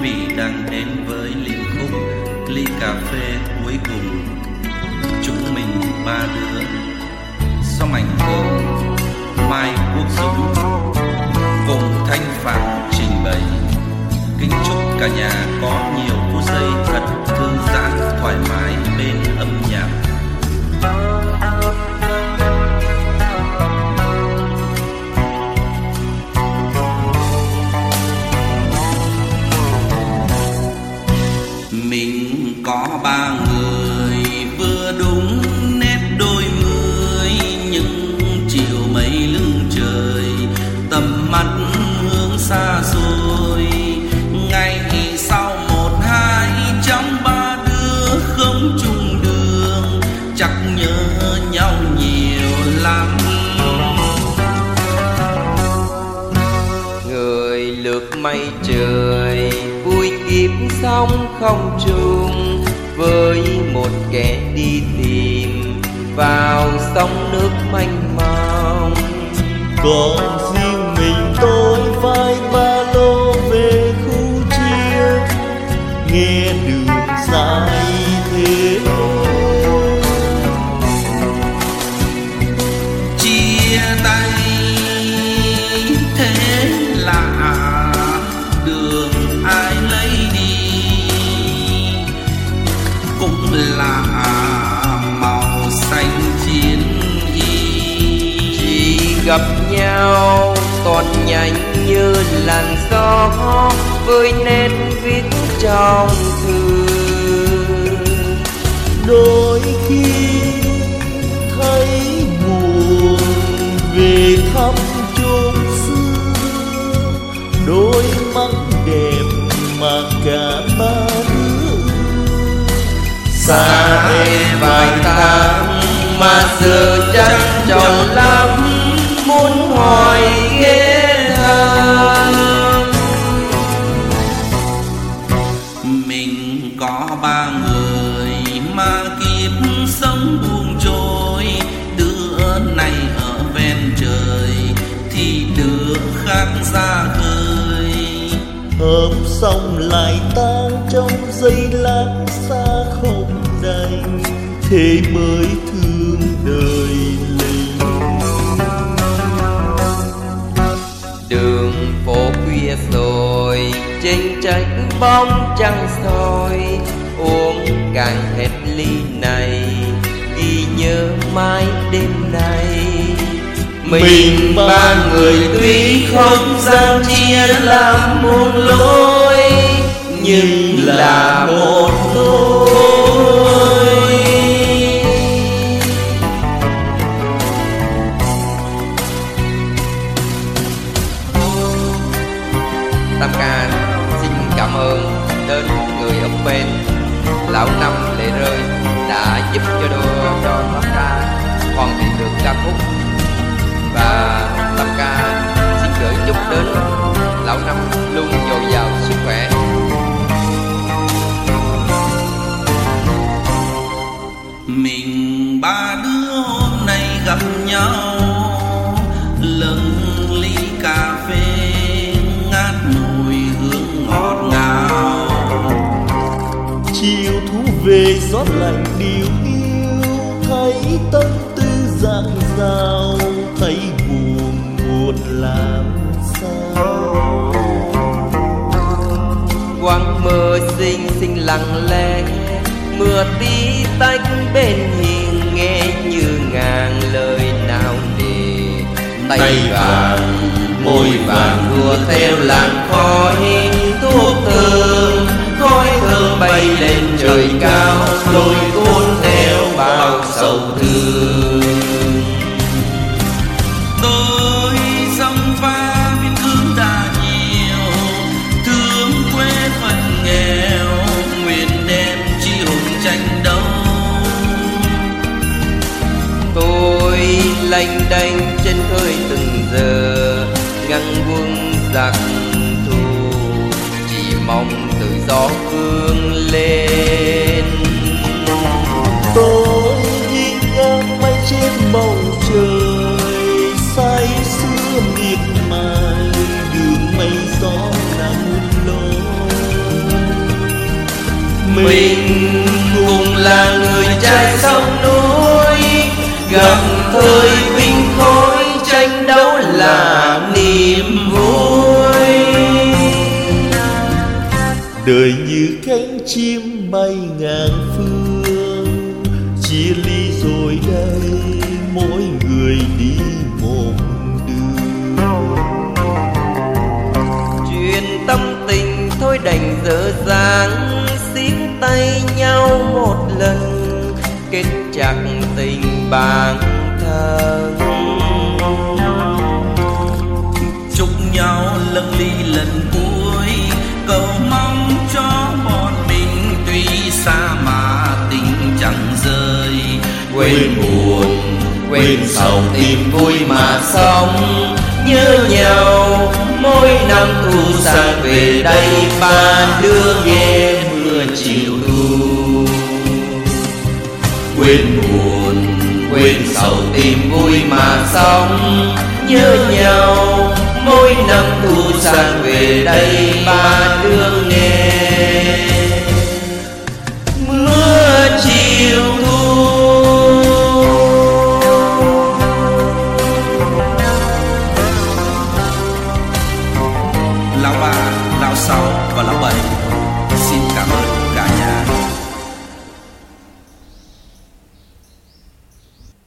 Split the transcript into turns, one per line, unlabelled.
vị đang đến với liên khúc Ly cà phê cuối cùng. Chúng mình ba đứa Song Ảnh Cường, Mai Quốc Dũng cùng Thanh Phạm trình bày. Kính chúc cả nhà có nhiều phút giây thật thư giãn, thoải mái bên âm nhạc. Mình có ba người vừa đúng nét đôi mươi, những chiều mây lưng trời tầm mắt hướng xa xôi. Ngày sau một hai trong ba đứa không chung đường, chắc nhớ nhau nhiều lắm.
Người lượt mây trời vui kiếp sống không chung, với một kẻ đi tìm vào sông nước mênh mông.
Còn riêng mình tôi vai ba lô về khu chia, nghe đường dài thế.
Chia tay thế là đường ai lấy đi, cũng là màu xanh chiến y.
Chỉ gặp nhau còn nhanh như làn gió, với nét viết trong thư.
Đôi khi thấy buồn về thăm chốn xưa, đôi mắt đẹp mà cả ba đứa
Xa em vài tháng mà giờ chắc tròn lắm, muốn hỏi ghé thăm.
Mình có ba người mà kiếp sống buông trôi, đứa này ở ven trời thì đứa khác ra khơi.
hợp xong lại tan trong giây lát xa không đành, thế mới thương đời linh.
Đường phố khuya rồi trên trách bóng trăng soi, uống cạn hết ly này ghi nhớ mãi đêm nay. Mình ba người tuy không gian chia làm một lối, nhưng là một lối. Tam ca xin cảm ơn đến người ở bên Lão Năm Lệ Rơi đã giúp cho Tam ca hoàn thiện được ca khúc. Và Tam ca xin gửi chúc đến Lão Năm luôn dồi dào sức khỏe.
Mình ba đứa hôm nay gặp nhau, lâng ly cà phê ngát mùi hương ngọt ngào.
Chiều thu về gió lạnh điều yêu, thấy tâm tư rạng rào, thấy buồn buồn làm sao.
Quang mưa xinh xinh lặng lẽ, mưa tí tách bên hiên, nghe như ngàn lời nào nề. Tay vàng môi vàng đua theo làn khói thuốc thơm, khói thơm bay lên trời cao, lôi cuốn theo bao sầu thương.
Tôi dòng pha biên cương đã nhiều, thương quê phần nghèo, nguyện đem chi hùng tranh đấu.
Tôi lênh đênh trên khơi từng giờ, ngăn quân giặc thù, chỉ mong tự do vươn lên.
Tôi nhìn ngang mây trên bầu trời, say sưa miệt mài, đường mây gió là một lối.
Mình cùng là người trai sông núi, gặp thời binh khói tranh đấu là niềm vui.
Đời như cánh chim bay ngàn phương, chia ly rồi đây mỗi người đi một đường.
Chuyện tâm tình thôi đành dở dang, siết tay nhau một lần, kết chặt tình bạn thân.
Chúc nhau lâng ly lần cuối, cầu mong cho bọn mình tuy xa mà tình chẳng rời.
Quên buồn, quên sầu tìm vui mà sống, nhớ nhau mỗi năm thu sang về đây, ba đứa nghe mưa chiều thu. Quên buồn, quên sầu tìm vui mà sống, nhớ nhau mỗi năm thu sang về đây, ba đứa